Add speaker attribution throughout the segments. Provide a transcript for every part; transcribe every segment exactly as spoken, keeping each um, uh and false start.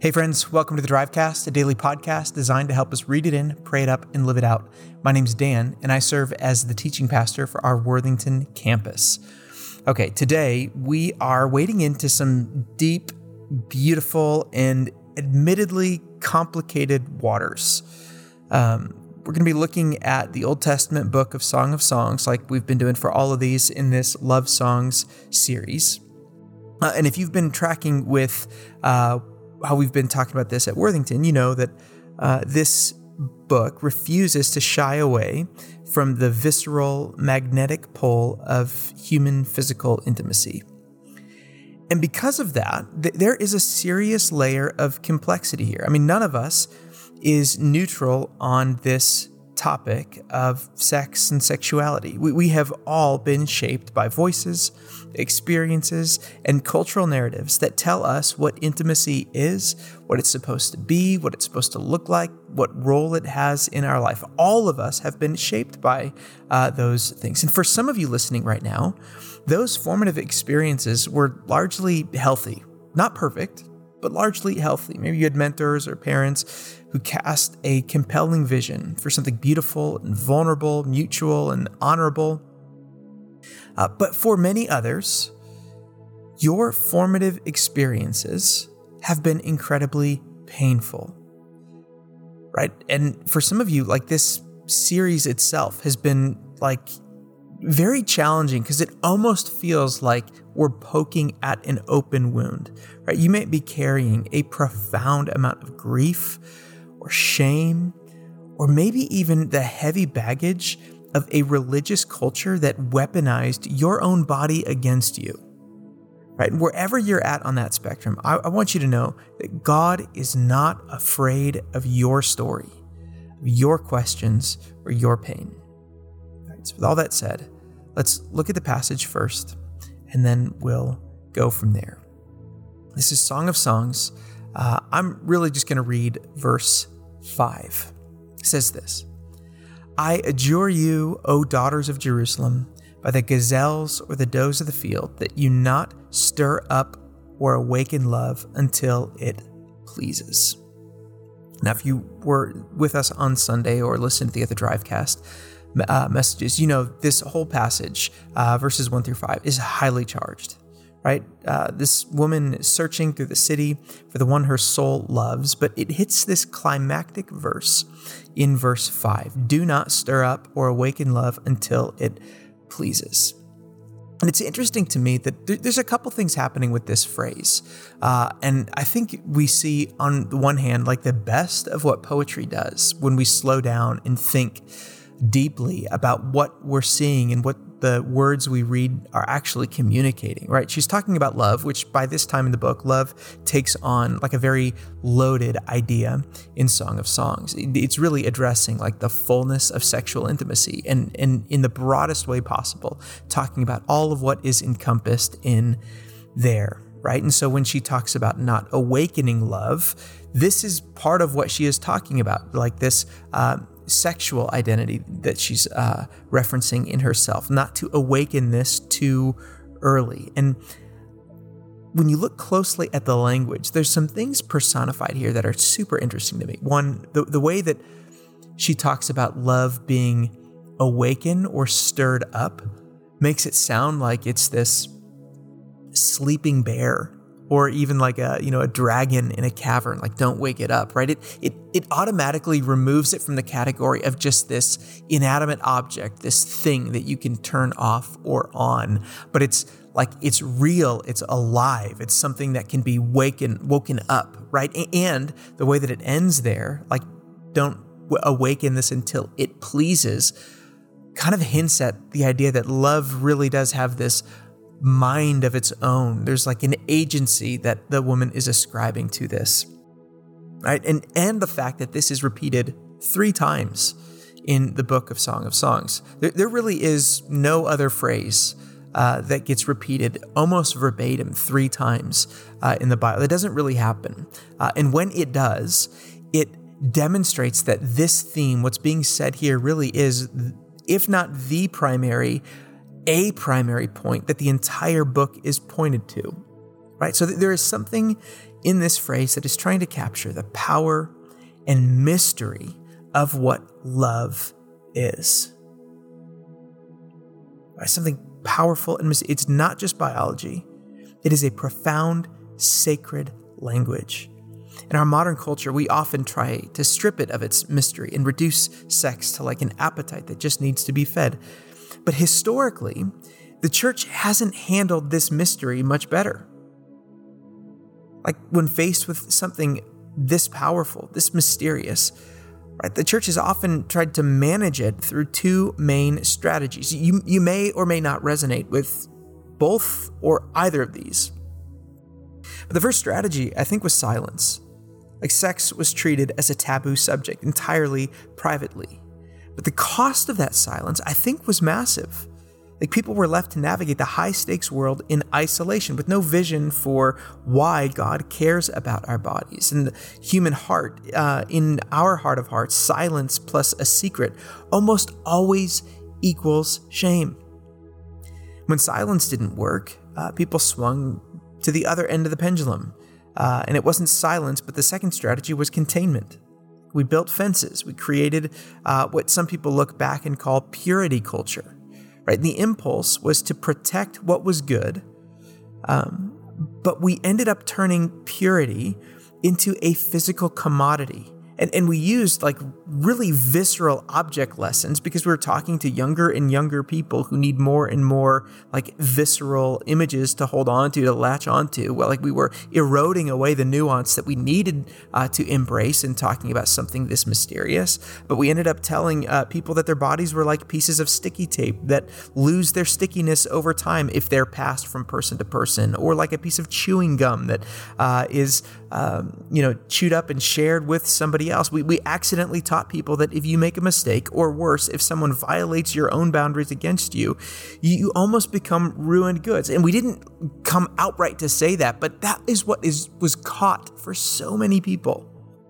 Speaker 1: Hey friends, welcome to the Drivecast, a daily podcast designed to help us read it in, pray it up, and live it out. My name's Dan, and I serve as the teaching pastor for our Worthington campus. Okay, today we are wading into some deep, beautiful, and admittedly complicated waters. Um, we're going to be looking at the Old Testament book of Song of Songs, like we've been doing for all of these in this Love Songs series. Uh, and if you've been tracking with uh, how we've been talking about this at Worthington, you know that uh, this book refuses to shy away from the visceral, magnetic pull of human physical intimacy. And because of that, th- there is a serious layer of complexity here. I mean, none of us is neutral on this topic of sex and sexuality. We, we have all been shaped by voices, experiences, and cultural narratives that tell us what intimacy is, what it's supposed to be, what it's supposed to look like, what role it has in our life. All of us have been shaped by uh, those things. And for some of you listening right now, those formative experiences were largely healthy, not perfect, but largely healthy. Maybe you had mentors or parents who cast a compelling vision for something beautiful and vulnerable, mutual and honorable. Uh, but for many others, your formative experiences have been incredibly painful, right? And for some of you, like this series itself has been like very challenging because it almost feels like we're poking at an open wound, right? You may be carrying a profound amount of grief or shame, or maybe even the heavy baggage of a religious culture that weaponized your own body against you, right? And wherever you're at on that spectrum, I, I want you to know that God is not afraid of your story, of your questions, or your pain. All right, so with all that said, let's look at the passage first, and then we'll go from there. This is Song of Songs. Uh, I'm really just going to read verse five. It says this: I adjure you, O daughters of Jerusalem, by the gazelles or the does of the field, that you not stir up or awaken love until it pleases. Now, if you were with us on Sunday or listened to the other Drivecast uh, messages, you know this whole passage, uh, verses one through five, is highly charged. Right? Uh, this woman is searching through the city for the one her soul loves, but it hits this climactic verse in verse five. Do not stir up or awaken love until it pleases. And it's interesting to me that th- there's a couple things happening with this phrase. Uh, and I think we see on the one hand, like the best of what poetry does when we slow down and think deeply about what we're seeing and what the words we read are actually communicating, right? She's talking about love, which by this time in the book, love takes on like a very loaded idea in Song of Songs. It's really addressing like the fullness of sexual intimacy and, and in the broadest way possible, talking about all of what is encompassed in there, right? And so when she talks about not awakening love, this is part of what she is talking about, like this uh, sexual identity that she's uh, referencing in herself, not to awaken this too early. And when you look closely at the language, there's some things personified here that are super interesting to me. One, the, the way that she talks about love being awakened or stirred up makes it sound like it's this sleeping bear, or even like a, you know, a dragon in a cavern, like don't wake it up, right? It it it automatically removes it from the category of just this inanimate object, this thing that you can turn off or on, but it's like it's real, it's alive, it's something that can be waken woken up, right? And the way that it ends there, like don't awaken this until it pleases, kind of hints at the idea that love really does have this mind of its own. There's like an agency that the woman is ascribing to this, right? And and the fact that this is repeated three times in the book of Song of Songs. There, there really is no other phrase uh, that gets repeated almost verbatim three times uh, in the Bible. That doesn't really happen. Uh, and when it does, it demonstrates that this theme, what's being said here, really is, if not the primary, a primary point that the entire book is pointed to, right? So there is something in this phrase that is trying to capture the power and mystery of what love is. Right? Something powerful and mysterious. It's not just biology. It is a profound, sacred language. In our modern culture, we often try to strip it of its mystery and reduce sex to like an appetite that just needs to be fed. But historically, the church hasn't handled this mystery much better. Like when faced with something this powerful, this mysterious, right, the church has often tried to manage it through two main strategies. You, you may or may not resonate with both or either of these. But the first strategy, I think, was silence. Like sex was treated as a taboo subject entirely privately. But the cost of that silence, I think, was massive. Like people were left to navigate the high stakes world in isolation with no vision for why God cares about our bodies. And the human heart, uh, in our heart of hearts, silence plus a secret almost always equals shame. When silence didn't work, uh, people swung to the other end of the pendulum. Uh, and it wasn't silence, but the second strategy was containment. We built fences. We created uh, what some people look back and call purity culture. Right? And the impulse was to protect what was good, um, but we ended up turning purity into a physical commodity. And, and we used like really visceral object lessons because we were talking to younger and younger people who need more and more like visceral images to hold on to, to latch onto. Well, like we were eroding away the nuance that we needed uh, to embrace in talking about something this mysterious. But we ended up telling uh, people that their bodies were like pieces of sticky tape that lose their stickiness over time if they're passed from person to person, or like a piece of chewing gum that uh, is um, you know chewed up and shared with somebody else. We we accidentally taught people that if you make a mistake, or worse, if someone violates your own boundaries against you, you, you almost become ruined goods. And we didn't come outright to say that, but that is what is was caught for so many people.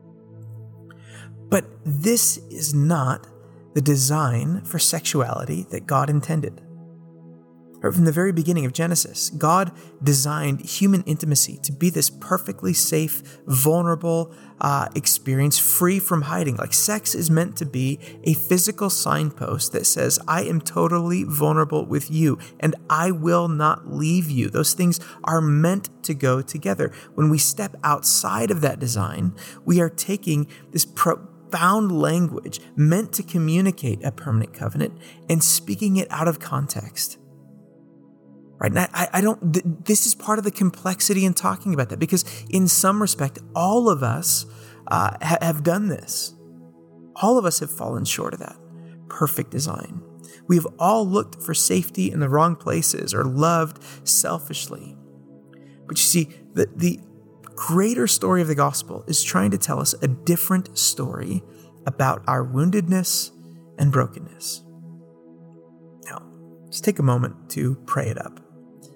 Speaker 1: But this is not the design for sexuality that God intended. From the very beginning of Genesis, God designed human intimacy to be this perfectly safe, vulnerable uh, experience, free from hiding. Like sex is meant to be a physical signpost that says, I am totally vulnerable with you and I will not leave you. Those things are meant to go together. When we step outside of that design, we are taking this profound language meant to communicate a permanent covenant and speaking it out of context. Right? And I, I don't, th- this is part of the complexity in talking about that, because in some respect, all of us uh, ha- have done this. All of us have fallen short of that perfect design. We have all looked for safety in the wrong places or loved selfishly. But you see, the, the greater story of the gospel is trying to tell us a different story about our woundedness and brokenness. Now, let's take a moment to pray it up.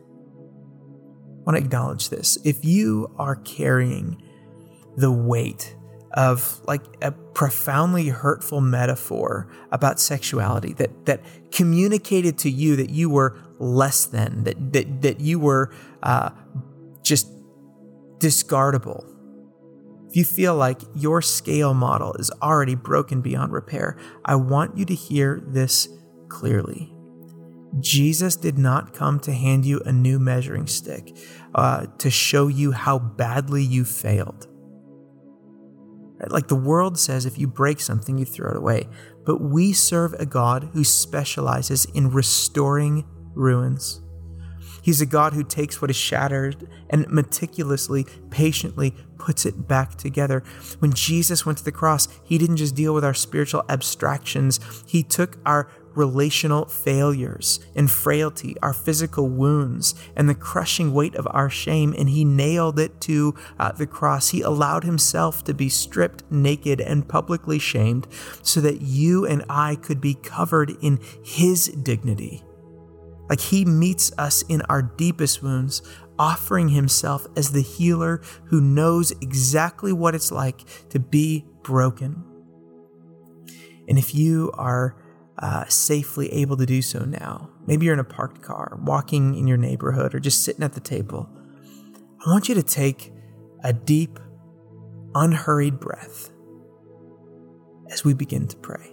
Speaker 1: I want to acknowledge this. If you are carrying the weight of like a profoundly hurtful metaphor about sexuality that that communicated to you that you were less than, that that that you were uh, just discardable, if you feel like your scale model is already broken beyond repair, I want you to hear this clearly. Jesus did not come to hand you a new measuring stick uh, to show you how badly you failed. Right? Like the world says, if you break something, you throw it away. But we serve a God who specializes in restoring ruins. He's a God who takes what is shattered and meticulously, patiently puts it back together. When Jesus went to the cross, he didn't just deal with our spiritual abstractions. He took our relational failures and frailty, our physical wounds, and the crushing weight of our shame, and he nailed it to uh, the cross. He allowed himself to be stripped naked and publicly shamed so that you and I could be covered in his dignity. Like he meets us in our deepest wounds, offering himself as the healer who knows exactly what it's like to be broken. And if you are uh, safely able to do so now, maybe you're in a parked car, walking in your neighborhood, or just sitting at the table, I want you to take a deep, unhurried breath as we begin to pray.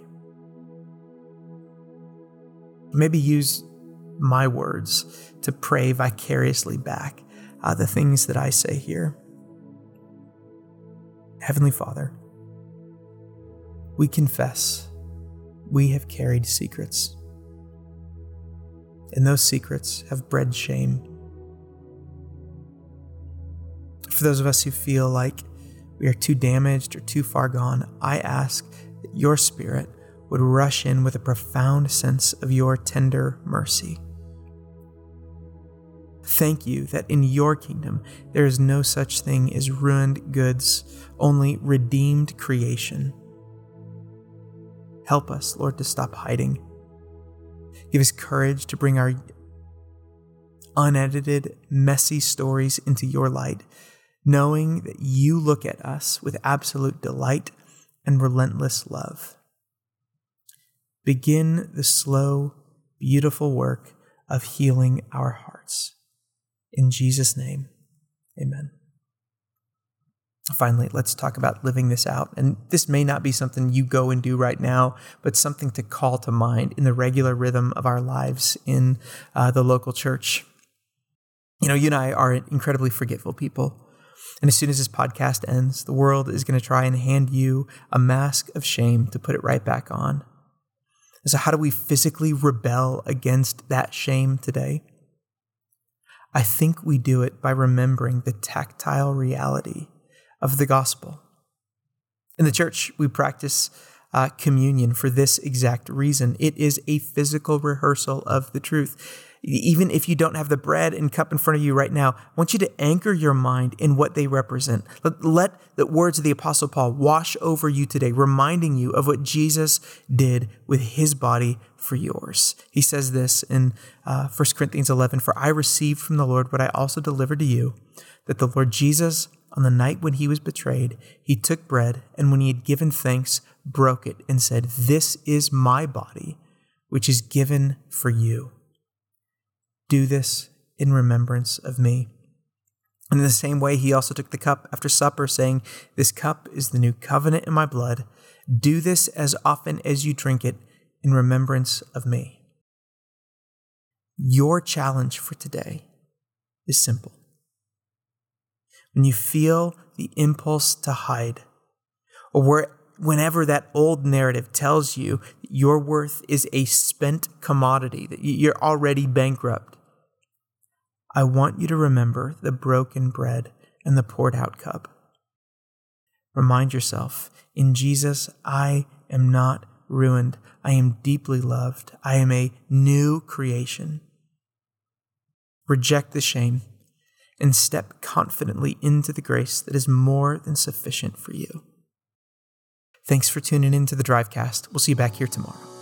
Speaker 1: Maybe use my words to pray vicariously back uh, the things that I say here. Heavenly Father, we confess we have carried secrets, and those secrets have bred shame. For those of us who feel like we are too damaged or too far gone, I ask that your Spirit would rush in with a profound sense of your tender mercy. Thank you that in your kingdom there is no such thing as ruined goods, only redeemed creation. Help us, Lord, to stop hiding. Give us courage to bring our unedited, messy stories into your light, knowing that you look at us with absolute delight and relentless love. Begin the slow, beautiful work of healing our hearts. In Jesus' name, amen. Finally, let's talk about living this out. And this may not be something you go and do right now, but something to call to mind in the regular rhythm of our lives in uh, the local church. You know, you and I are incredibly forgetful people. And as soon as this podcast ends, the world is going to try and hand you a mask of shame to put it right back on. And so how do we physically rebel against that shame today? I think we do it by remembering the tactile reality of the gospel. In the church, we practice uh, communion for this exact reason. It is a physical rehearsal of the truth. Even if you don't have the bread and cup in front of you right now, I want you to anchor your mind in what they represent. Let, let the words of the Apostle Paul wash over you today, reminding you of what Jesus did with his body for yours. He says this in uh, First Corinthians eleven, "For I received from the Lord what I also delivered to you, that the Lord Jesus, on the night when he was betrayed, he took bread, and when he had given thanks, broke it and said, 'This is my body, which is given for you. Do this in remembrance of me.' And in the same way, he also took the cup after supper, saying, 'This cup is the new covenant in my blood. Do this as often as you drink it in remembrance of me.'" Your challenge for today is simple. When you feel the impulse to hide, or where, whenever that old narrative tells you that your worth is a spent commodity, that you're already bankrupt, I want you to remember the broken bread and the poured out cup. Remind yourself, in Jesus, I am not ruined. I am deeply loved. I am a new creation. Reject the shame and step confidently into the grace that is more than sufficient for you. Thanks for tuning in to the Drivecast. We'll see you back here tomorrow.